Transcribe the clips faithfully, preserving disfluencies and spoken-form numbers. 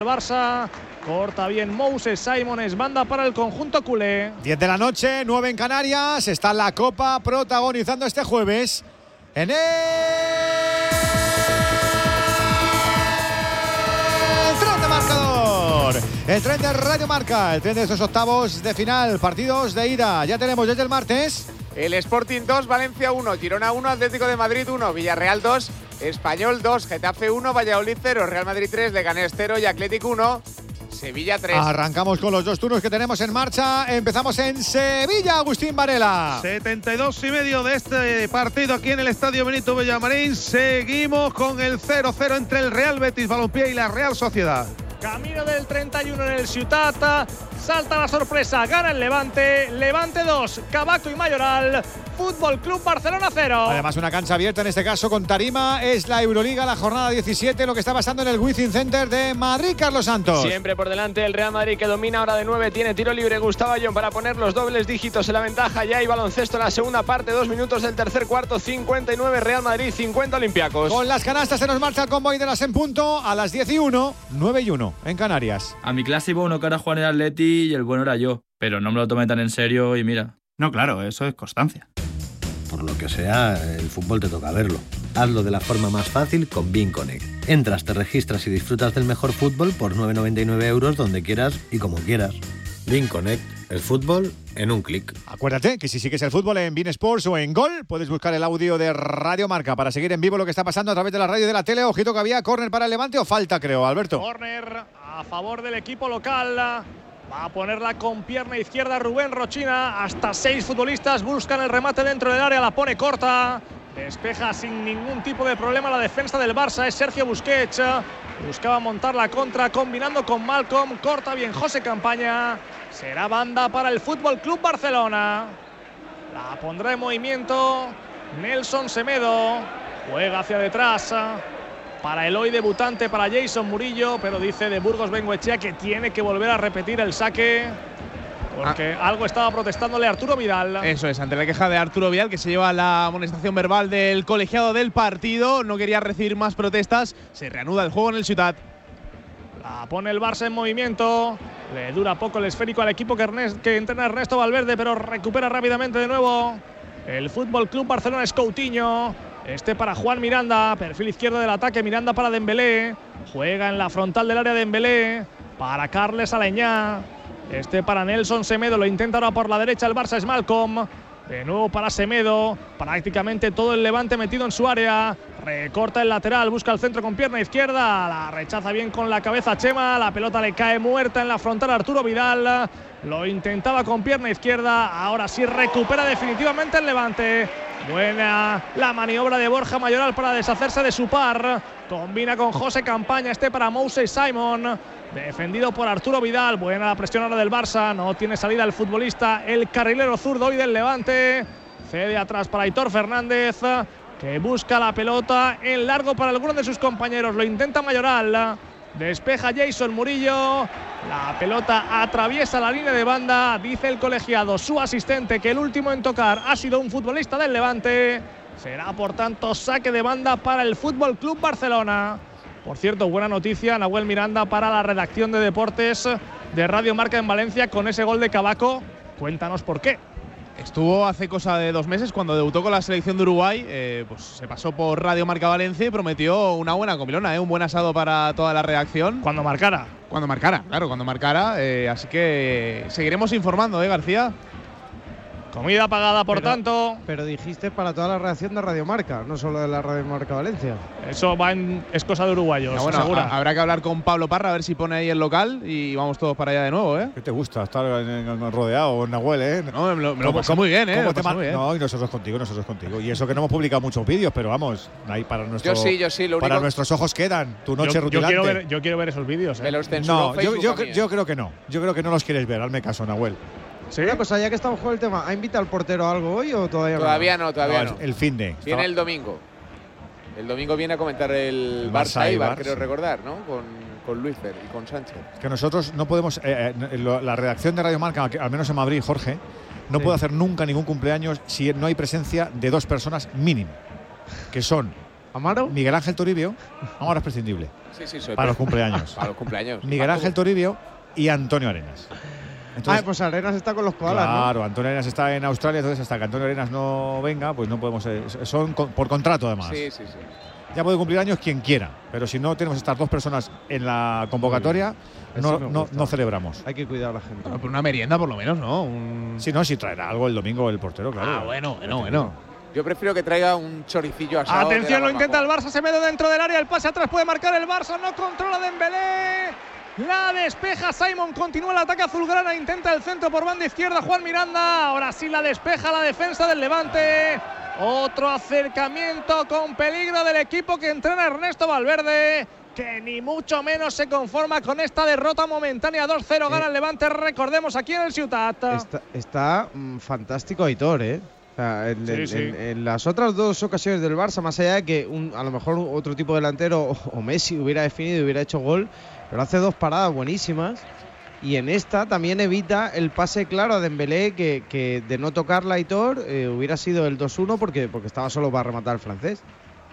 Barça, corta bien Moses Simon, es banda para el conjunto culé. diez de la noche, nueve en Canarias, está la Copa protagonizando este jueves en el tren de marcador, el tren de Radio Marca, el tren de esos octavos de final, partidos de ida. Ya tenemos desde el martes el Sporting dos, Valencia uno, Girona uno, Atlético de Madrid uno, Villarreal dos, Español dos, Getafe uno, Valladolid cero, Real Madrid tres, Leganés cero y Atlético uno, Sevilla tres. Arrancamos con los dos turnos que tenemos en marcha. Empezamos en Sevilla, Agustín Varela. setenta y dos y medio de este partido aquí en el Estadio Benito Villamarín. Seguimos con el cero cero entre el Real Betis Balompié y la Real Sociedad. Camino del treinta y uno en el Ciutat. Salta la sorpresa, gana el Levante. Levante dos, Cavaco y Mayoral. Fútbol Club Barcelona cero. Además, una cancha abierta en este caso con tarima. Es la Euroliga, la jornada diecisiete, lo que está pasando en el Wizzing Center de Madrid, Carlos Santos. Siempre por delante el Real Madrid, que domina ahora de nueve. Tiene tiro libre Gustavo Ayón para poner los dobles dígitos en la ventaja. Ya hay baloncesto en la segunda parte. Dos minutos del tercer cuarto. cincuenta y nueve Real Madrid, cincuenta Olympiacos. Con las canastas se nos marcha el convoy de las en punto a las diez y uno, nueve y uno en Canarias. A mi clase iba uno que era Juan el Atleti y el bueno era yo. Pero no me lo tomé tan en serio y mira. No, claro, eso es constancia. Por lo que sea, el fútbol te toca verlo. Hazlo de la forma más fácil con Bein Connect. Entras, te registras y disfrutas del mejor fútbol por nueve noventa y nueve euros donde quieras y como quieras. Bein Connect, el fútbol en un clic. Acuérdate que si sigues el fútbol en Bein Sports o en Gol, puedes buscar el audio de Radio Marca para seguir en vivo lo que está pasando a través de la radio y de la tele. Ojito que había córner para el Levante o falta, creo, Alberto. Córner a favor del equipo local. Va a ponerla con pierna izquierda Rubén Rochina. Hasta seis futbolistas buscan el remate dentro del área. La pone corta. Despeja sin ningún tipo de problema la defensa del Barça. Es Sergio Busquets. Buscaba montar la contra combinando con Malcolm. Corta bien José Campaña. Será banda para el Fútbol Club Barcelona. La pondrá en movimiento Nelson Semedo. Juega hacia detrás para el hoy debutante, para Jason Murillo, pero dice de Burgos Bengoechea que tiene que volver a repetir el saque porque ah. algo estaba protestándole Arturo Vidal. Eso es, ante la queja de Arturo Vidal, que se lleva la amonestación verbal del colegiado del partido. No quería recibir más protestas. Se reanuda el juego en el Ciutat. La pone el Barça en movimiento. Le dura poco el esférico al equipo que, Ernest, que entrena Ernesto Valverde, pero recupera rápidamente de nuevo el Fútbol Club Barcelona. Es Coutinho. Este para Juan Miranda, perfil izquierdo del ataque, Miranda para Dembélé, juega en la frontal del área de Dembélé, para Carles Aleñá, este para Nelson Semedo, lo intenta ahora por la derecha el Barça, es Malcolm, de nuevo para Semedo, prácticamente todo el Levante metido en su área, recorta el lateral, busca el centro con pierna izquierda, la rechaza bien con la cabeza Chema, la pelota le cae muerta en la frontal a Arturo Vidal, lo intentaba con pierna izquierda, ahora sí recupera definitivamente el Levante. Buena la maniobra de Borja Mayoral para deshacerse de su par. Combina con José Campaña, este para Moses Simon. Defendido por Arturo Vidal. Buena la presión ahora del Barça. No tiene salida el futbolista, el carrilero zurdo hoy del Levante. Cede atrás para Aitor Fernández, que busca la pelota en largo para alguno de sus compañeros. Lo intenta Mayoral. Despeja Jason Murillo. La pelota atraviesa la línea de banda. Dice el colegiado, su asistente, que el último en tocar ha sido un futbolista del Levante. Será por tanto saque de banda para el Fútbol Club Barcelona. Por cierto, buena noticia, Nahuel Miranda, para la redacción de deportes de Radio Marca en Valencia con ese gol de Cavaco. Cuéntanos por qué. Estuvo hace cosa de dos meses cuando debutó con la selección de Uruguay, eh, pues se pasó por Radio Marca Valencia y prometió una buena comilona, eh, un buen asado para toda la redacción. Cuando marcara. Cuando marcara, claro, cuando marcara. Eh, así que seguiremos informando, ¿eh, García? Comida pagada, por pero, tanto. Pero dijiste para toda la redacción de Radio Marca, no solo de la Radio Marca Valencia. Eso va en, es cosa de uruguayos, no, bueno, segura. A, habrá que hablar con Pablo Parra a ver si pone ahí el local y vamos todos para allá de nuevo, ¿eh? ¿Qué te gusta estar en, en, rodeado, Nahuel, eh? No, me lo, me lo pasé muy bien, ¿eh? Te muy bien. No, y nosotros contigo, nosotros contigo. Y eso que no hemos publicado muchos vídeos, pero vamos, ahí para nuestro, yo sí, yo sí, lo único para nuestros ojos quedan. Tu noche yo, rutilante. Yo quiero ver, yo quiero ver esos vídeos, ¿eh? Me los no, yo, yo, yo creo que no. Yo creo que no los quieres ver, hazme caso, Nahuel. ¿Sí? Una cosa, ya que estamos con el tema, ¿ha invitado al portero algo hoy o todavía no? Todavía no, todavía no. no. El fin de. Viene el domingo. El domingo viene a comentar el, el Barça Eibar, creo recordar, ¿no? Con, con Luisfer y con Sánchez. Que nosotros no podemos. Eh, eh, la redacción de Radio Marca, al menos en Madrid, Jorge, no sí. puede hacer nunca ningún cumpleaños si no hay presencia de dos personas mínimo. Que son ¿Amaro? Miguel Ángel Toribio, ahora es prescindible. Sí, sí, soy para los cumpleaños. Para los cumpleaños. Miguel Ángel Toribio y Antonio Arenas. Entonces, ah, pues Arenas está con los koalas, claro, ¿no? Antonio Arenas está en Australia, entonces hasta que Antonio Arenas no venga, pues no podemos. Eh, son con, por contrato, además. Sí, sí, sí. Ya puede cumplir años quien quiera, pero si no tenemos estas dos personas en la convocatoria, no, no, no celebramos. Hay que cuidar a la gente. Bueno, por una merienda, por lo menos, ¿no? Un... Sí, no, si traerá algo el domingo el portero, claro. Ah, bueno, bueno, bueno. Yo prefiero que traiga un choricillo asado. Atención, lo intenta el Barça, se mete dentro del área, el pase atrás puede marcar el Barça, no controla Dembélé. La despeja Simon, continúa el ataque azulgrana, intenta el centro por banda izquierda Juan Miranda. Ahora sí la despeja la defensa del Levante. Otro acercamiento con peligro del equipo que entrena Ernesto Valverde, que ni mucho menos se conforma con esta derrota momentánea. dos cero gana el Levante, recordemos, aquí en el Ciutat. Está, está mmm, fantástico Aitor, ¿eh? O sea, en, sí, en, sí. En, en las otras dos ocasiones del Barça, más allá de que un, a lo mejor otro tipo de delantero o, o Messi hubiera definido y hubiera hecho gol, pero hace dos paradas buenísimas. Y en esta también evita el pase claro a Dembélé, que, que de no tocarla Aitor eh, hubiera sido el dos uno porque, porque estaba solo para rematar al francés.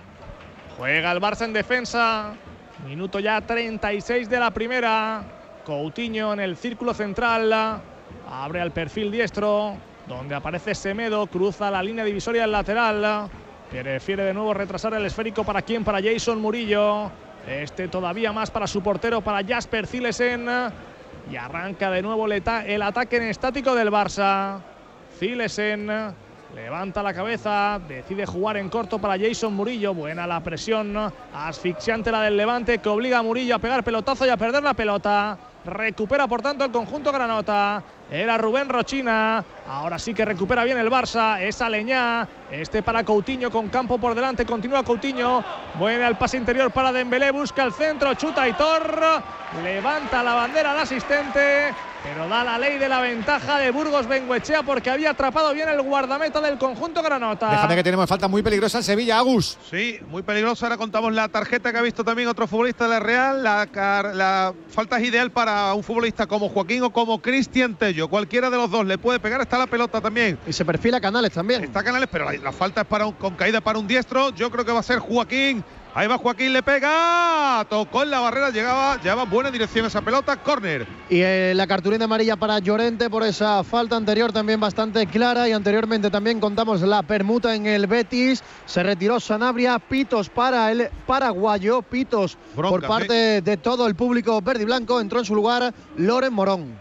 Juega el Barça en defensa. Minuto ya treinta y seis de la primera. Coutinho en el círculo central. Abre al perfil diestro, donde aparece Semedo. Cruza la línea divisoria del lateral. Prefiere de nuevo retrasar el esférico. ¿Para quién? Para Jason Murillo. Este todavía más para su portero, para Jasper Cillesen. Y arranca de nuevo el ataque en estático del Barça. Cillesen levanta la cabeza, decide jugar en corto para Jason Murillo. Buena la presión asfixiante la del Levante, que obliga a Murillo a pegar pelotazo y a perder la pelota. Recupera por tanto el conjunto granota. Era Rubén Rochina. Ahora sí que recupera bien el Barça. Es Aleñá. Este para Coutinho con campo por delante. Continúa Coutinho. Buena el pase interior para Dembélé. Busca el centro. Chuta Aitor. Levanta la bandera al asistente. Pero da la ley de la ventaja de Burgos Bengoechea porque había atrapado bien el guardameta del conjunto granota. Déjame que tenemos falta muy peligrosa en Sevilla, Agus. Sí, muy peligrosa. Ahora contamos la tarjeta que ha visto también otro futbolista de la Real. La, la falta es ideal para un futbolista como Joaquín o como Cristian Tello. Cualquiera de los dos le puede pegar. Está la pelota también. Y se perfila Canales también. Está Canales, pero la, la falta es para un, con caída para un diestro. Yo creo que va a ser Joaquín. Ahí va Joaquín, le pega. Tocó en la barrera, llegaba, llevaba buena dirección esa pelota. Córner. Y eh, la cartulina amarilla para Llorente por esa falta anterior también bastante clara. Y anteriormente también contamos la permuta en el Betis. Se retiró Sanabria. Pitos para el paraguayo. Pitos Bronca, por parte ¿sí? de todo el público verde y blanco. Entró en su lugar Loren Morón.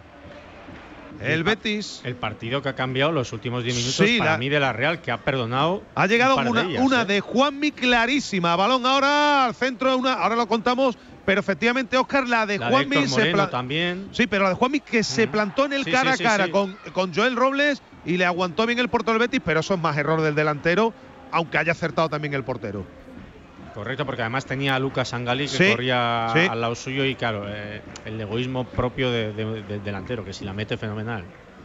El Betis. El partido que ha cambiado los últimos diez minutos sí, para la, mí de la Real, que ha perdonado. Ha llegado un una, de, ellas, una ¿eh? de Juanmi clarísima. Balón ahora al centro. Una, ahora lo contamos. Pero efectivamente, Óscar, la de la Juanmi de se plantó también. Sí, pero la de Juanmi que uh-huh. se plantó en el sí, cara sí, a cara sí, sí. Con, con Joel Robles y le aguantó bien el portero del Betis, pero eso es más error del delantero, aunque haya acertado también el portero. Correcto, porque además tenía a Lucas Sangalí que sí, corría sí. al lado suyo y claro, eh, el egoísmo propio de, de, del delantero, que si la mete fenomenal.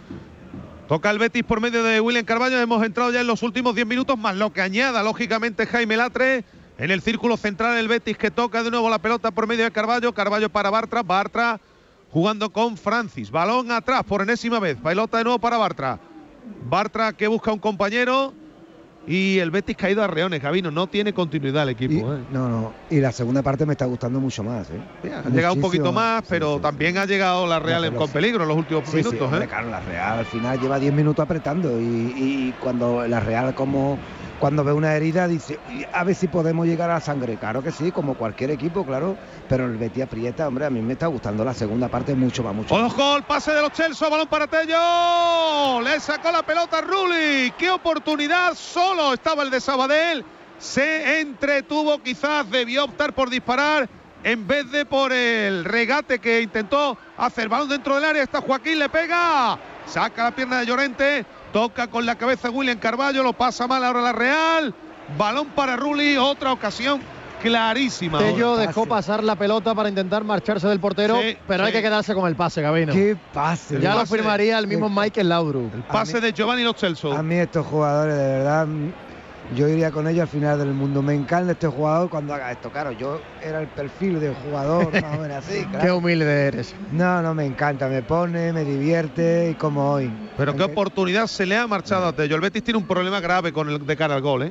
Toca el Betis por medio de William Carballo. Hemos entrado ya en los últimos diez minutos, más lo que añada, lógicamente, Jaime Latre. En el círculo central el Betis, que toca de nuevo la pelota por medio de Carballo. Carballo para Bartra. Bartra jugando con Francis. Balón atrás por enésima vez. Pelota de nuevo para Bartra. Bartra que busca un compañero. Y el Betis caído a reones, Gabino. No tiene continuidad el equipo. Y, ¿eh? No, no. Y la segunda parte me está gustando mucho más. ¿eh? Sí, ha llegado un poquito más, pero sí, sí, también sí. ha llegado la Real no, con peligro en los últimos sí, minutos. Sí, hombre, ¿eh? Claro, la Real al final lleva diez minutos apretando. Y, y cuando la Real, como cuando ve una herida, dice: a ver si podemos llegar a la sangre. Claro que sí, como cualquier equipo, claro. Pero el Betis aprieta, hombre. A mí me está gustando la segunda parte mucho más, mucho más. ¡Ojo! El pase de los Chelsea, balón para Tello. Le sacó la pelota a Rulli. ¡Qué oportunidad! Solo estaba el de Sabadell. Se entretuvo, quizás debió optar por disparar en vez de por el regate que intentó hacer. Balón dentro del área, está Joaquín, le pega. Saca la pierna de Llorente. Toca con la cabeza William Carballo. Lo pasa mal ahora la Real. Balón para Rulli. Otra ocasión clarísima. Tello dejó pasar la pelota para intentar marcharse del portero, sí, pero sí. hay que quedarse con el pase, Gabino. ¡Qué pase! Ya el lo pase. firmaría el mismo Michael Laudrup. El pase mí, de Giovanni Lo Celso. A mí estos jugadores, de verdad, yo iría con ellos al final del mundo. Me encanta este jugador cuando haga esto. Claro, yo era el perfil de jugador, más o menos así. Claro. Qué humilde eres. No, no, me encanta. Me pone, me divierte y como hoy. Pero qué oportunidad se le ha marchado a Tello. El Betis tiene un problema grave con el de cara al gol, ¿eh?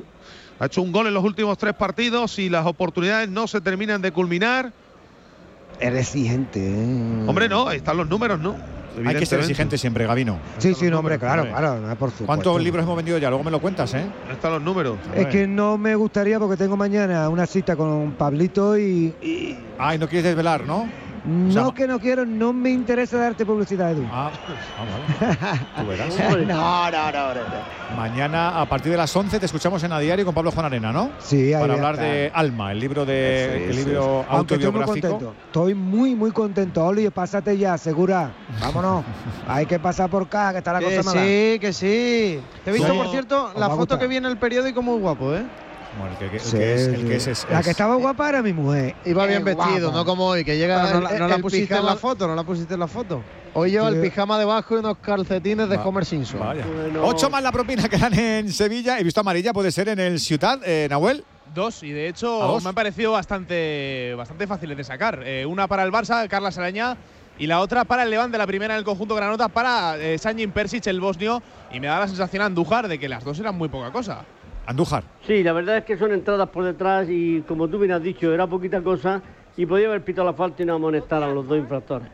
Ha hecho un gol en los últimos tres partidos y las oportunidades no se terminan de culminar. Es exigente, ¿eh? Hombre, no, ahí están los números, ¿no? Hay que ser exigente siempre, Gabino. Sí, sí, no, hombre, claro, claro, por supuesto. ¿Cuántos libros hemos vendido ya? Luego me lo cuentas, ¿eh? Ahí están los números. Es que no me gustaría porque tengo mañana una cita con Pablito y... y... Ay, no quieres desvelar, ¿no? No, o sea, que no quiero, no me interesa darte publicidad, Edu. Ah, ah vale. Tú verás. no, no, no, no. Mañana a partir de las once te escuchamos en A Diario con Pablo Juan Arena, ¿no? Sí, ahí para hablar está. de Alma, el libro de sí, el sí, libro sí. autobiográfico. Estoy muy contento, estoy muy, muy contento. Oli, pásate ya, segura. Vámonos. Hay que pasar por acá, que está la que cosa mala. Sí, que sí. Te he visto, Sí. por cierto, Os la va a foto gustar. que viene en el periódico muy guapo, ¿eh? Bueno, el que, el Sí, que es, el sí. que es, es- La es- que estaba guapa era mi mujer. Iba bien Eh, vestido, guapa. no como hoy, que llega Pero no, la- el, no la el pusiste en pijama, la foto, no la pusiste en la foto. Hoy lleva Sí. el pijama debajo y unos calcetines de Va- Homer Simpson. Vaya. Bueno. Ocho más la propina que dan en Sevilla. He visto amarilla, puede ser en el Ciutat, eh, Nahuel. Dos, y de ¿A hecho dos? me han parecido bastante, bastante fáciles de sacar. Eh, una para el Barça, Carla Araña, y la otra para el Levante, la primera en el conjunto granota para eh, Sanjin Persic, el bosnio. Y me da la sensación a Andújar de que las dos eran muy poca cosa. Andújar. Sí, la verdad es que son entradas por detrás y como tú bien has dicho, era poquita cosa y podía haber pitado la falta y no amonestar a los dos infractores.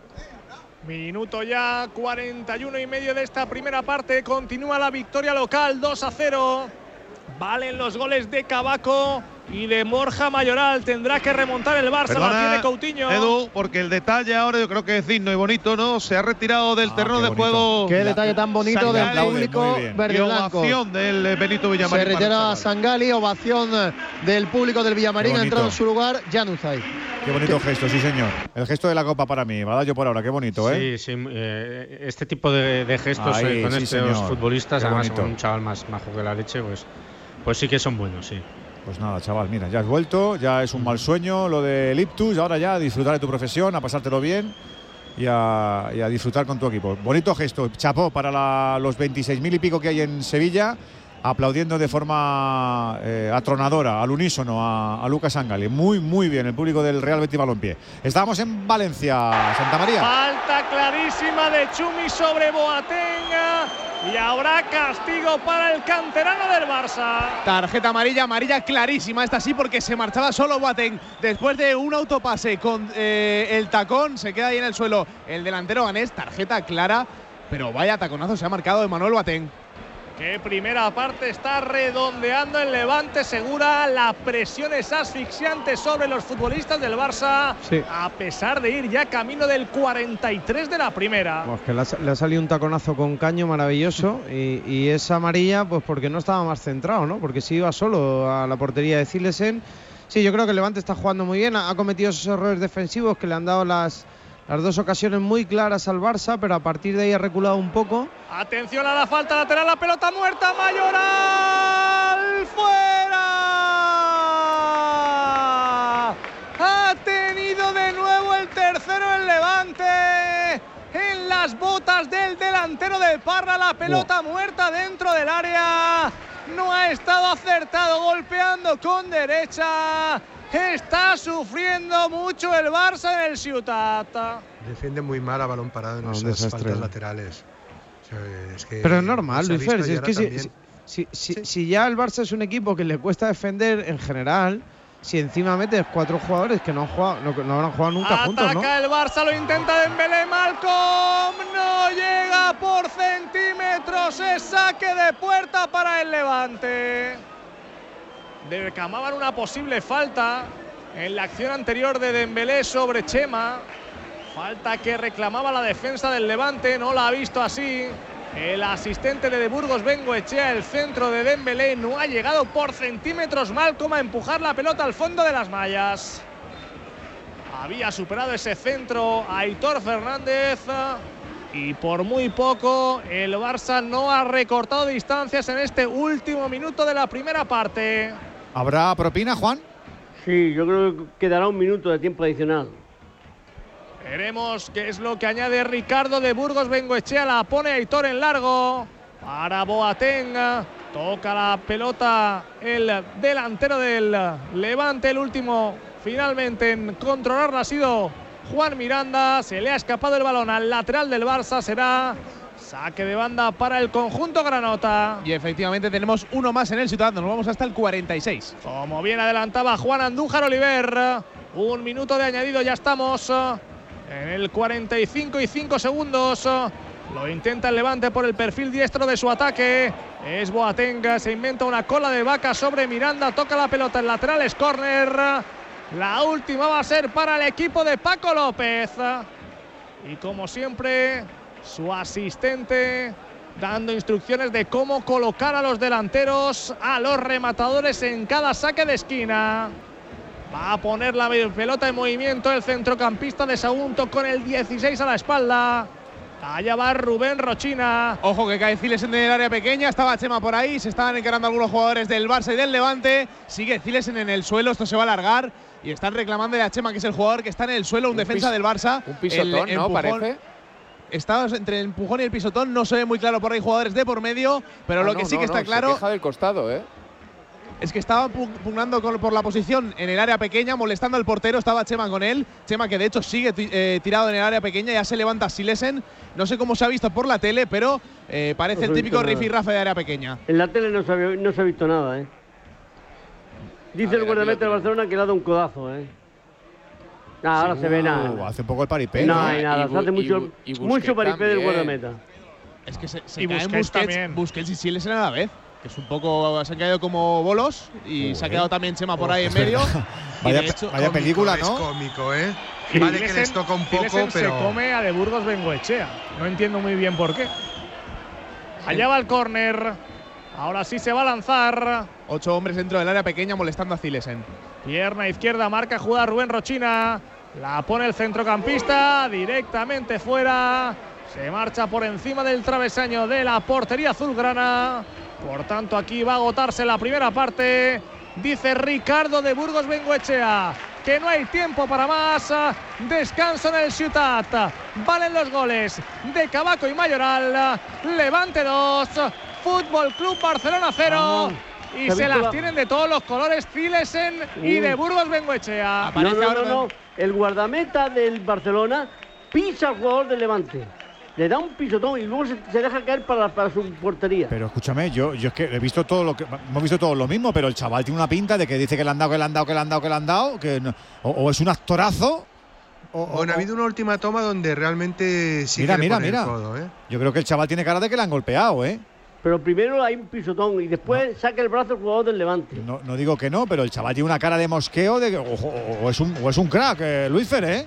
Minuto ya, cuarenta y uno y medio de esta primera parte. Continúa la victoria local, dos a cero. Valen los goles de Cabaco y de Borja Mayoral. Tendrá que remontar el Barça, la tiene Coutinho. Edu, porque el detalle ahora yo creo que es digno y bonito, ¿no? Se ha retirado del Ah, terreno qué de bonito. juego. Qué detalle tan bonito del Sangali público muy bien. verde y y blanco. ovación del eh, Benito Se Villamarín. para el retira chaval. Sangali, ovación del público del Villamarín, Qué ha entrado en bonito. su lugar Januzaj. Qué bonito gesto, sí señor. El gesto de la copa para mí. Badallo por ahora, qué bonito, ¿eh? Sí, sí, eh, este tipo de, de gestos Ahí, eh, con sí, estos señor. futbolistas, Qué además bonito. con un chaval más majo que la leche, pues, pues sí que son buenos, sí. Pues nada, chaval, mira, ya has vuelto, ya es un mal sueño lo del Iptus, ahora ya a disfrutar de tu profesión, a pasártelo bien y a, y a disfrutar con tu equipo. Bonito gesto, chapó para la- los veintiséis mil y pico que hay en Sevilla, aplaudiendo de forma eh, atronadora, al unísono a, a Lucas Sangali. Muy, muy bien el público del Real Betis Balompié. Estábamos en Valencia, Santa María. Falta clarísima de Chumi sobre Boateng. Y habrá castigo para el canterano del Barça. Tarjeta amarilla, amarilla clarísima. Esta sí, porque se marchaba solo Boateng. Después de un autopase con eh, el tacón, se queda ahí en el suelo el delantero ganés. Tarjeta clara, pero vaya taconazo se ha marcado Emmanuel Boateng. Que primera parte está redondeando el Levante Segura. La presión es asfixiante sobre los futbolistas del Barça. Sí. A pesar de ir ya camino del cuarenta y tres de la primera. Pues que le ha, le ha salido un taconazo con caño maravilloso y, y esa amarilla pues porque no estaba más centrado, ¿no? Porque si iba solo a la portería de Zilesen. Sí, yo creo que el Levante está jugando muy bien, ha, ha cometido esos errores defensivos que le han dado las, las dos ocasiones muy claras al Barça, pero a partir de ahí ha reculado un poco. Atención a la falta lateral, la pelota muerta, Mayoral, fuera. Ha tenido de nuevo el tercero el Levante. En las botas del delantero del Parra, la pelota muerta dentro del área. No ha estado acertado, golpeando con derecha. Está sufriendo mucho el Barça en el Ciutat. Defiende muy mal a balón parado en No, un esas desastre. faltas laterales. O sea, es que Pero es normal, se ha Luis Fer, visto si y es ahora que si, también. si, si- si- si ya el Barça es un equipo que le cuesta defender en general, si encima metes cuatro jugadores que no han jugado, no, no habrán jugado nunca juntos, ¿no? Ataca el Barça, lo intenta Dembélé, Malcolm, no llega por centímetros, es saque de puerta para el Levante. Reclamaban una posible falta en la acción anterior de Dembélé sobre Chema. Falta que reclamaba la defensa del Levante, no la ha visto así. El asistente de Burgos Bengoechea, el centro de Dembélé, no ha llegado por centímetros Malcolm a empujar la pelota al fondo de las mallas. Había superado ese centro Aitor Fernández y por muy poco el Barça no ha recortado distancias en este último minuto de la primera parte. ¿Habrá propina, Juan? Sí, yo creo que quedará un minuto de tiempo adicional. Veremos qué es lo que añade Ricardo de Burgos Bengoechea. La pone Aitor en largo para Boateng. Toca la pelota el delantero del Levante. El último finalmente en controlarla ha sido Juan Miranda. Se le ha escapado el balón al lateral del Barça. Será Saque de banda para el conjunto granota. Y efectivamente tenemos uno más en el Ciudad. Nos vamos hasta el cuarenta y seis. Como bien adelantaba Juan Andújar Oliver. Un minuto de añadido, ya estamos en el cuarenta y cinco y cinco segundos. Lo intenta el Levante por el perfil diestro de su ataque. Es Boateng, se inventa una cola de vaca sobre Miranda. Toca la pelota en lateral, es córner. La última va a ser para el equipo de Paco López. Y como siempre, su asistente dando instrucciones de cómo colocar a los delanteros, a los rematadores en cada saque de esquina. Va a poner la pelota en movimiento el centrocampista de Sagunto con el dieciséis a la espalda. Allá va Rubén Rochina. Ojo que cae Zilesen en el área pequeña. Estaba Chema por ahí. Se estaban encarando algunos jugadores del Barça y del Levante. Sigue Zilesen en el suelo. Esto se va a alargar. Y están reclamando a Chema, que es el jugador que está en el suelo, un, un defensa del Barça. Un pisotón, el, ¿no? Parece. Está entre el empujón y el pisotón. No se ve muy claro por ahí jugadores de por medio. Pero ah, lo no, que sí no, que está no, claro. Se queja del costado, ¿eh? Es que estaba pugnando por la posición en el área pequeña, molestando al portero. Estaba Chema con él. Chema, que de hecho sigue eh, tirado en el área pequeña. Ya se levanta Silesen. No sé cómo se ha visto por la tele, pero eh, parece no el típico rifirrafe de área pequeña. En la tele no se, había, no se ha visto nada, ¿eh? Dice el guardameta del Barcelona que le ha dado un codazo, ¿eh? Nada, sí, ahora uh, se ve nada. Hace un poco el paripé. No hay nada, se hace mucho, y, y mucho paripé del guardameta. Es que se, se y caen Busquets, Busquets, también. Busquets y Silesen a la vez. Que es un poco, se han caído como bolos y uh, se ha quedado también Chema por ahí en medio. vaya hecho, vaya cómico, película, ¿no? Es cómico, ¿eh? Vale que les toca un poco, Silesen pero… se come a De Burgos Bengoechea. No entiendo muy bien por qué. Allá va el córner. Ahora sí se va a lanzar. Ocho hombres dentro del área pequeña molestando a Silesen. Pierna izquierda, marca jugada Rubén Rochina. La pone el centrocampista directamente fuera. Se marcha por encima del travesaño de la portería azulgrana. Por tanto, aquí va a agotarse la primera parte. Dice Ricardo de Burgos Bengoechea que no hay tiempo para más. Descanso en el Ciutat. Valen los goles de Cavaco y Mayoral. Levante dos, Fútbol Club Barcelona cero. Y se las tienen de todos los colores Zilesen y de Burgos Bengoechea. No, no, no, no. El guardameta del Barcelona pisa al jugador del Levante. Le da un pisotón y luego se, se deja caer para, para su portería. Pero escúchame, yo, yo es que he visto todo lo que hemos visto todo lo mismo, pero el chaval tiene una pinta de que dice que le han dado, que le han dado, que le han dado, que le han dado, que no, o, o es un actorazo. O, bueno, o, ha habido una última toma donde realmente sí mira, que mira, le pone mira. el codo, ¿eh? Yo creo que el chaval tiene cara de que le han golpeado, ¿eh? Pero primero hay un pisotón y después no. saca el brazo el jugador del Levante. No, no digo que no, pero el chaval tiene una cara de mosqueo de que, o, o, o es un o es un crack, eh, Luis Fer, ¿eh?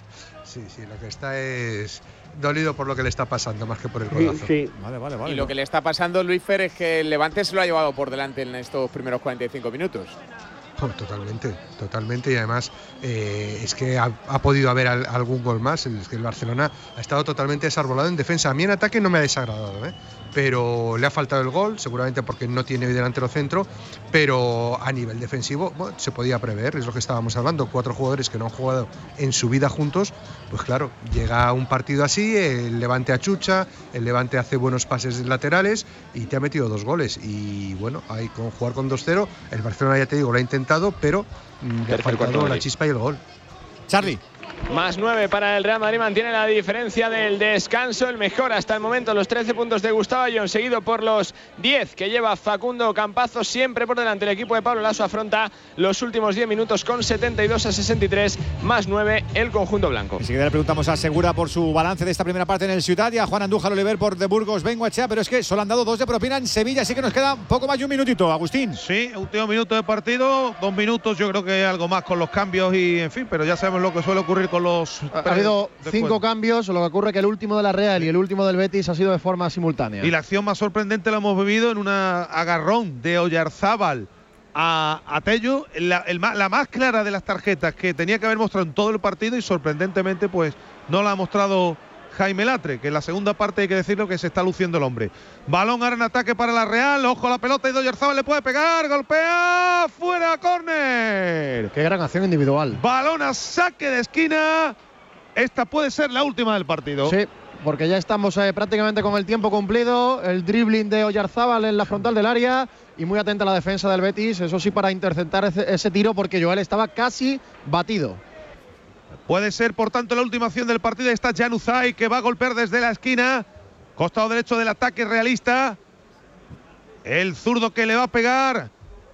Sí, sí, lo que está es dolido por lo que le está pasando, más que por el codazo. Sí, sí. Vale, vale, vale. Y lo que le está pasando, Luis Fer, es que el Levante se lo ha llevado por delante en estos primeros cuarenta y cinco minutos. Oh, totalmente, totalmente. Y además eh, es que ha, ha podido haber al, algún gol más. Es que el Barcelona ha estado totalmente desarbolado en defensa. A mí en ataque no me ha desagradado, ¿eh? Pero le ha faltado el gol, seguramente porque no tiene delantero centro. Pero a nivel defensivo, bueno, se podía prever, es lo que estábamos hablando. Cuatro jugadores que no han jugado en su vida juntos. Pues claro, llega un partido así, el Levante achucha, el Levante hace buenos pases laterales y te ha metido dos goles. Y bueno, hay con jugar con dos cero, el Barcelona, ya te digo, lo ha intentado, pero mm, le ha faltado la chispa y el gol. Charlie. Más nueve para el Real Madrid, mantiene la diferencia del descanso, el mejor hasta el momento, los trece puntos de Gustavo Ayón, seguido por los diez que lleva Facundo Campazo, siempre por delante. El equipo de Pablo Laso afronta los últimos diez minutos con setenta y dos a sesenta y tres, más nueve el conjunto blanco. Enseguida le preguntamos a Segura por su balance de esta primera parte en el Ciutat y a Juan Andújar Oliver por de Burgos Bengoechea, pero es que solo han dado dos de propina en Sevilla, así que nos queda poco más de un minutito, Agustín. Sí, último minuto de partido, dos minutos, yo creo que algo más con los cambios y en fin, pero ya sabemos lo que suele ocurrir con los… Ha, ha habido cinco cambios, lo que ocurre que el último de la Real y el último del Betis ha sido de forma simultánea. Y la acción más sorprendente la hemos vivido en un agarrón de Oyarzábal a, a Tello, la, el, la más clara de las tarjetas que tenía que haber mostrado en todo el partido y sorprendentemente pues no la ha mostrado Jaime Latre, que en la segunda parte hay que decirlo que se está luciendo el hombre. Balón ahora en ataque para la Real, ojo a la pelota y Oyarzábal le puede pegar, golpea, fuera, córner. Qué gran acción individual. Balón a saque de esquina, esta puede ser la última del partido. Sí, porque ya estamos eh, prácticamente con el tiempo cumplido, el dribbling de Oyarzábal en la frontal del área y muy atenta la defensa del Betis, eso sí para interceptar ese, ese tiro porque Joel estaba casi batido. Puede ser, por tanto, la última acción del partido. Está Januzaj, que va a golpear desde la esquina Costado derecho del ataque realista. El zurdo que le va a pegar.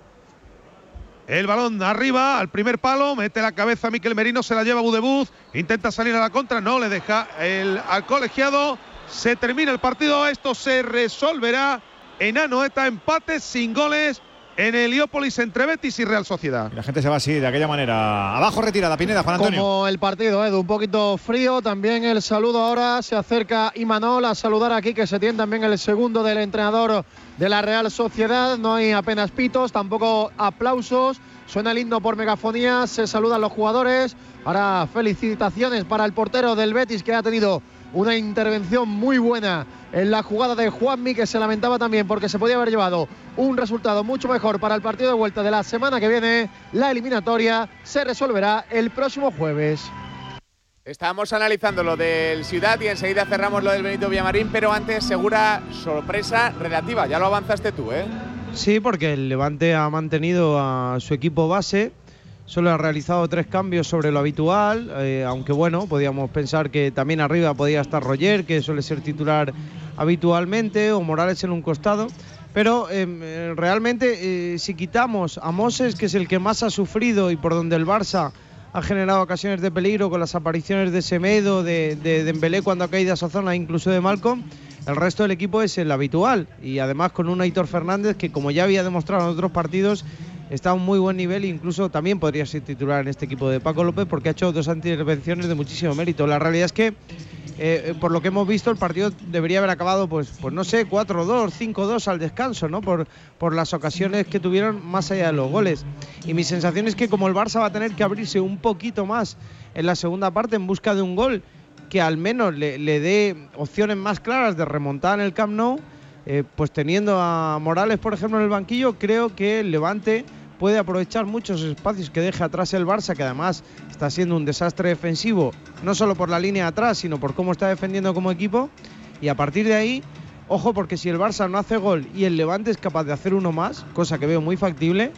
El balón arriba, al primer palo, mete la cabeza Mikel Merino, se la lleva Budebuz, intenta salir a la contra, no le deja el, al colegiado. Se termina el partido, esto se resolverá en Anoeta, empate sin goles en Heliópolis entre Betis y Real Sociedad. La gente se va así, de aquella manera. Abajo retirada Pineda, Juan Antonio. Como el partido, Edu, un poquito frío. También el saludo ahora, se acerca Imanol a saludar aquí, que se tiene también el segundo del entrenador de la Real Sociedad. No hay apenas pitos, tampoco aplausos. Suena el himno por megafonía, se saludan los jugadores. Ahora felicitaciones para el portero del Betis, que ha tenido una intervención muy buena en la jugada de Juanmi, que se lamentaba también porque se podía haber llevado un resultado mucho mejor para el partido de vuelta de la semana que viene. La eliminatoria se resolverá el próximo jueves. Estábamos analizando lo del Ciudad y enseguida cerramos lo del Benito Villamarín, pero antes segura sorpresa relativa, ya lo avanzaste tú, ¿eh? Sí, porque el Levante ha mantenido a su equipo base. Solo ha realizado tres cambios sobre lo habitual, eh, aunque bueno, podíamos pensar que también arriba podía estar Roger, que suele ser titular habitualmente, o Morales en un costado. Pero eh, realmente, eh, si quitamos a Moses, que es el que más ha sufrido y por donde el Barça ha generado ocasiones de peligro con las apariciones de Semedo, de, de Dembélé cuando ha caído a esa zona, incluso de Malcom, el resto del equipo es el habitual. Y además con un Aitor Fernández que, como ya había demostrado en otros partidos, está a un muy buen nivel e incluso también podría ser titular en este equipo de Paco López, porque ha hecho dos intervenciones de muchísimo mérito. La realidad es que, eh, por lo que hemos visto, el partido debería haber acabado, pues, pues no sé, cuatro dos, cinco dos al descanso, ¿no? Por, por las ocasiones que tuvieron más allá de los goles. Y mi sensación es que como el Barça va a tener que abrirse un poquito más en la segunda parte en busca de un gol que al menos le, le dé opciones más claras de remontar en el Camp Nou, eh, pues teniendo a Morales, por ejemplo, en el banquillo, creo que el Levante puede aprovechar muchos espacios que deja atrás el Barça, que además está siendo un desastre defensivo, no solo por la línea de atrás, sino por cómo está defendiendo como equipo. Y a partir de ahí, ojo, porque si el Barça no hace gol y el Levante es capaz de hacer uno más, cosa que veo muy factible,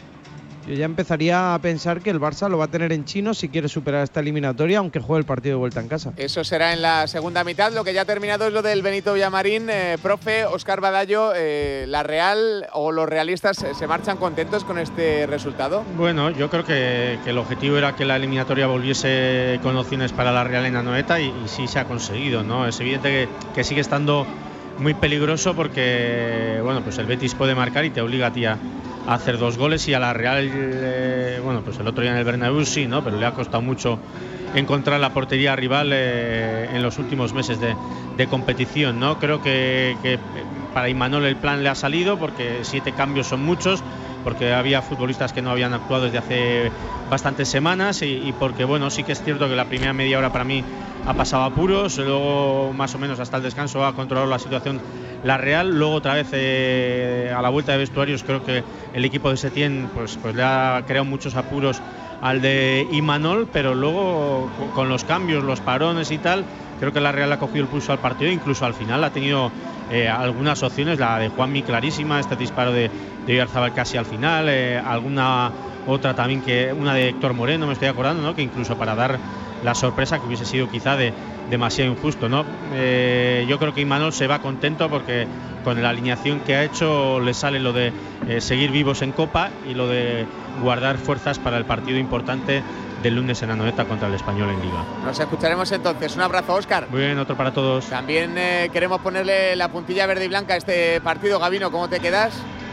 yo ya empezaría a pensar que el Barça lo va a tener en chino si quiere superar esta eliminatoria, aunque juegue el partido de vuelta en casa. Eso será en la segunda mitad. Lo que ya ha terminado es lo del Benito Villamarín. Eh, profe, Óscar Badallo, eh, ¿la Real o los realistas se marchan contentos con este resultado? Bueno, yo creo que, que el objetivo era que la eliminatoria volviese con opciones para la Real en Anoeta y, y sí se ha conseguido, ¿no? Es evidente que, que sigue estando muy peligroso porque, bueno, pues el Betis puede marcar y te obliga a ti a a hacer dos goles, y a la Real, eh, bueno, pues el otro día en el Bernabéu sí, ¿no? Pero le ha costado mucho encontrar la portería rival eh, en los últimos meses de, de competición, ¿no? Creo que, que para Imanol el plan le ha salido, porque siete cambios son muchos, porque había futbolistas que no habían actuado desde hace bastantes semanas y, y porque, bueno, sí que es cierto que la primera media hora para mí ha pasado apuros, luego más o menos hasta el descanso ha controlado la situación la Real, luego otra vez eh, a la vuelta de vestuarios creo que el equipo de Setién pues, pues le ha creado muchos apuros al de Imanol, pero luego con los cambios, los parones y tal, creo que la Real ha cogido el pulso al partido, incluso al final ha tenido eh, algunas opciones, la de Juanmi clarísima, este disparo de, de Oyarzabal casi al final, eh, alguna otra también, que una de Héctor Moreno me estoy acordando, ¿no? Que incluso para dar la sorpresa, que hubiese sido quizá de demasiado injusto, ¿no? Eh, yo creo que Imanol se va contento porque con la alineación que ha hecho le sale lo de eh, seguir vivos en Copa y lo de guardar fuerzas para el partido importante del lunes en Anoeta contra el Español en Liga. Nos escucharemos entonces. Un abrazo, Óscar. Muy bien, otro para todos. También eh, queremos ponerle la puntilla verde y blanca a este partido. Gabino, ¿cómo te quedas?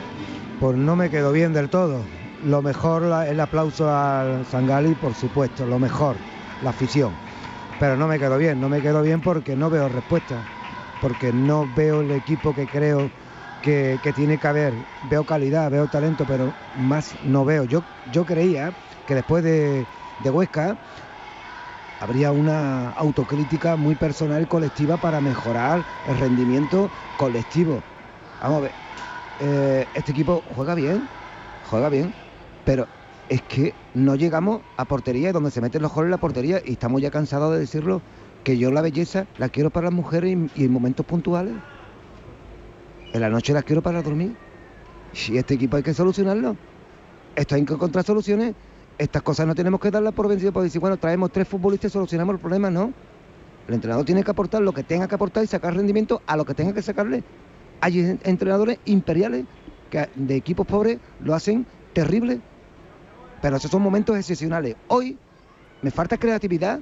Pues no me quedo bien del todo. Lo mejor, el aplauso al Sangali, por supuesto, lo mejor, la afición. Pero no me quedo bien, no me quedo bien porque no veo respuesta, porque no veo el equipo que creo que, que tiene que haber. Veo calidad, veo talento, pero más no veo. Yo, yo creía que después de, de Huesca habría una autocrítica muy personal y colectiva para mejorar el rendimiento colectivo. Vamos a ver, eh, este equipo juega bien, juega bien, pero es que no llegamos a portería, y donde se meten los goles en la portería, y estamos ya cansados de decirlo, que yo la belleza la quiero para las mujeres y, y en momentos puntuales. En la noche las quiero para dormir. Y este equipo hay que solucionarlo. Esto hay que encontrar soluciones. Estas cosas no tenemos que darlas por vencido, por decir, bueno, traemos tres futbolistas y solucionamos el problema, no. El entrenador tiene que aportar lo que tenga que aportar y sacar rendimiento a lo que tenga que sacarle. Hay entrenadores imperiales que de equipos pobres lo hacen terrible, pero esos son momentos excepcionales. Hoy me falta creatividad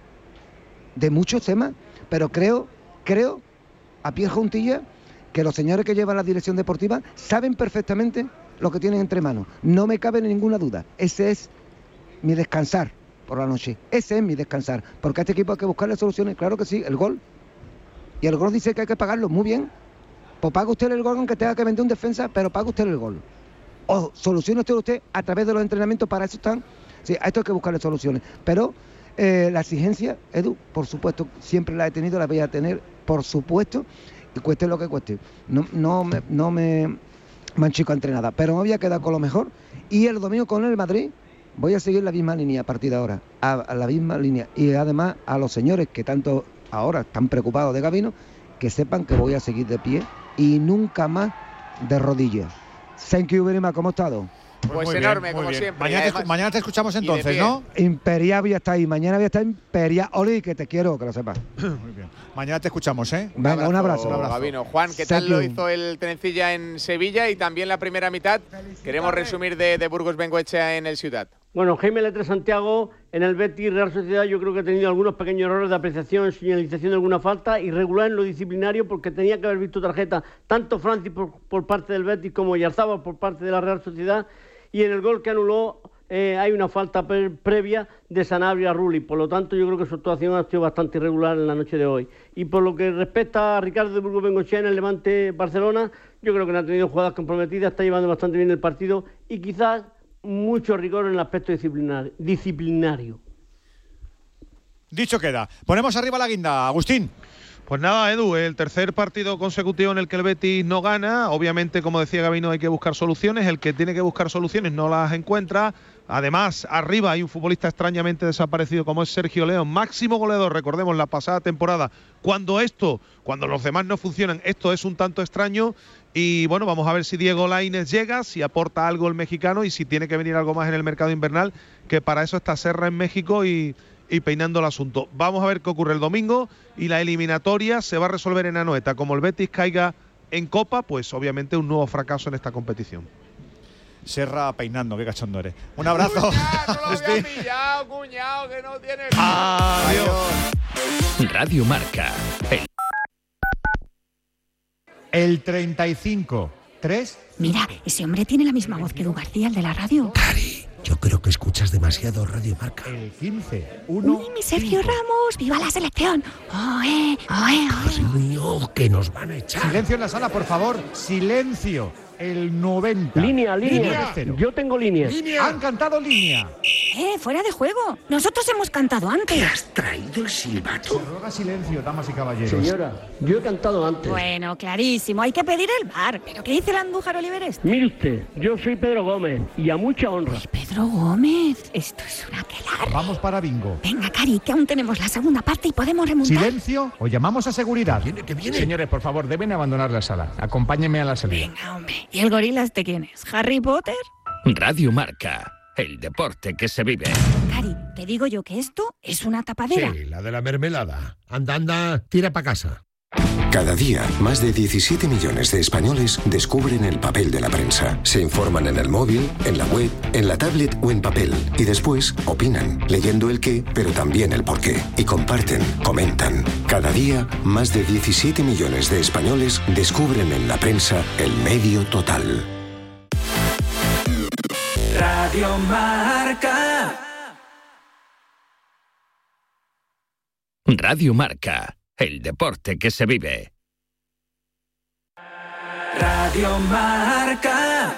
de muchos temas, pero creo, creo, a pie juntilla, que los señores que llevan la dirección deportiva saben perfectamente lo que tienen entre manos. No me cabe ninguna duda. Ese es mi descansar por la noche. Ese es mi descansar. Porque a este equipo hay que buscarle soluciones. Claro que sí, el gol. Y el gol dice que hay que pagarlo. Muy bien. Pues paga usted el gol aunque tenga que vender un defensa, pero paga usted el gol. O solucione usted, usted a través de los entrenamientos, para eso están. Sí, a esto hay que buscarle soluciones. Pero eh, la exigencia, Edu, por supuesto, siempre la he tenido, la voy a tener, por supuesto, y cueste lo que cueste. No, no me, no me manchico entre nada, pero me voy a quedar con lo mejor. Y el domingo con el Madrid voy a seguir la misma línea a partir de ahora, a, a la misma línea. Y además a los señores que tanto ahora están preocupados de Gabino, que sepan que voy a seguir de pie y nunca más de rodillas. Thank you very much. ¿Cómo ha estado? Pues muy enorme, bien, como bien. siempre. Mañana, Además, te, mañana te escuchamos entonces, ¿no? Imperial voy a estar ahí. Mañana voy a estar Imperial. Oli, que te quiero, que lo sepas. Muy bien. Mañana te escuchamos, ¿eh? Venga, un abrazo. Un abrazo. Gabino. Juan, ¿qué tal lo hizo el Tenencilla en Sevilla y también la primera mitad? Queremos resumir de, de Burgos Bengoechea en el Ciudad. Bueno, Jaime Letre Santiago en el Betis Real Sociedad, yo creo que ha tenido algunos pequeños errores de apreciación, señalización de alguna falta, irregular en lo disciplinario, porque tenía que haber visto tarjeta tanto Francis por, por parte del Betis como Oyarzábal por parte de la Real Sociedad, y en el gol que anuló eh, hay una falta pre previa de Sanabria a Rulli. Por lo tanto, yo creo que su actuación ha sido bastante irregular en la noche de hoy. Y por lo que respecta a Ricardo de Burgos Bengoechea en el Levante Barcelona, yo creo que no ha tenido jugadas comprometidas, está llevando bastante bien el partido y quizás mucho rigor en el aspecto disciplinar disciplinario. Dicho queda. Ponemos arriba la guinda, Agustín. Pues nada, Edu, el tercer partido consecutivo en el que el Betis no gana. Obviamente, como decía Gabino, hay que buscar soluciones. El que tiene que buscar soluciones no las encuentra. Además, arriba hay un futbolista extrañamente desaparecido como es Sergio León, máximo goleador, recordemos, la pasada temporada. Cuando esto, cuando los demás no funcionan, esto es un tanto extraño. Y bueno, vamos a ver si Diego Lainez llega, si aporta algo el mexicano y si tiene que venir algo más en el mercado invernal, que para eso está Serra en México y, y peinando el asunto. Vamos a ver qué ocurre el domingo y la eliminatoria se va a resolver en Anoeta. Como el Betis caiga en Copa, pues obviamente un nuevo fracaso en esta competición. Serra peinando, qué cachondo eres. Un abrazo. Cuñado, pillado, cuñado, que no tiene... Adiós. Radio Marca. El, el treinta y cinco. ¿Tres? Mira, ese hombre tiene la misma voz que Edu García, el de la radio. Cari, yo creo que escuchas demasiado Radio Marca. El quince. Uno. Uy, mi Sergio Ramos, ¡viva la selección! ¡Oe, oe, oe! Niño, que nos van a echar. Silencio en la sala, por favor. Silencio. El noventa. Línea, línea. línea. Yo tengo línea. línea. Han cantado línea. Eh, fuera de juego. Nosotros hemos cantado antes. ¿Te has traído el silbato? Se ruega silencio, damas y caballeros. Señora, yo he cantado antes. Bueno, clarísimo. Hay que pedir el bar. ¿Pero qué dice el Andújar Oliver este? Mire usted, yo soy Pedro Gómez y a mucha honra. Ay, Pedro Gómez. Esto es una aquelarre. Vamos para bingo. Venga, Cari, que aún tenemos la segunda parte y podemos remontar. Silencio o llamamos a seguridad. ¿Viene, que viene? Señores, por favor, deben abandonar la sala. Acompáñenme a la salida. Venga, hombre. ¿Y el gorila este quién es? ¿Harry Potter? Radio Marca. El deporte que se vive. Cari, te digo yo que esto es una tapadera. Sí, la de la mermelada. Anda, anda, tira para casa. Cada día, más de diecisiete millones de españoles descubren el papel de la prensa. Se informan en el móvil, en la web, en la tablet o en papel. Y después opinan, leyendo el qué, pero también el por qué. Y comparten, comentan. Cada día, más de diecisiete millones de españoles descubren en la prensa el medio total. Radio Marca. Radio Marca. El deporte que se vive. Radio Marca.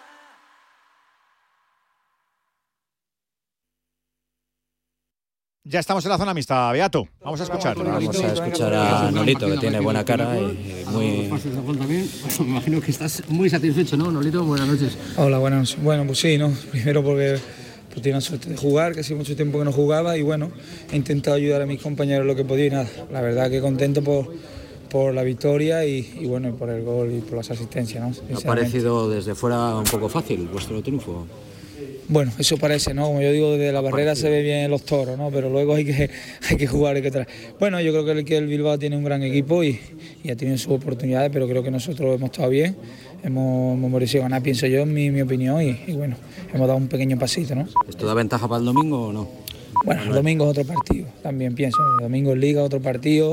Ya estamos en la zona mixta, Beato. Vamos a escuchar. Vamos a escuchar a Nolito, que tiene buena cara y muy... Me imagino que estás muy satisfecho, ¿no, Nolito? Buenas noches. Hola, buenas. Bueno, pues sí, ¿no? Primero porque pues, tenía suerte de jugar, que hace mucho tiempo que no jugaba y bueno, he intentado ayudar a mis compañeros lo que podía y nada. La verdad que contento por, por la victoria y, y bueno, por el gol y por las asistencias, ¿no? ¿Ha parecido desde fuera un poco fácil vuestro triunfo? Bueno, eso parece, ¿no? Como yo digo, desde la barrera se ve bien los toros, ¿no? Pero luego hay que, hay que jugar, hay que traer. Bueno, yo creo que el, que el Bilbao tiene un gran equipo y, y ha tenido sus oportunidades, pero creo que nosotros hemos estado bien, hemos, hemos merecido ganar, pienso yo, en mi, mi opinión, y, y bueno, hemos dado un pequeño pasito, ¿no? ¿Esto da ventaja para el domingo o no? Bueno, el domingo es otro partido, también pienso. El domingo en Liga, otro partido.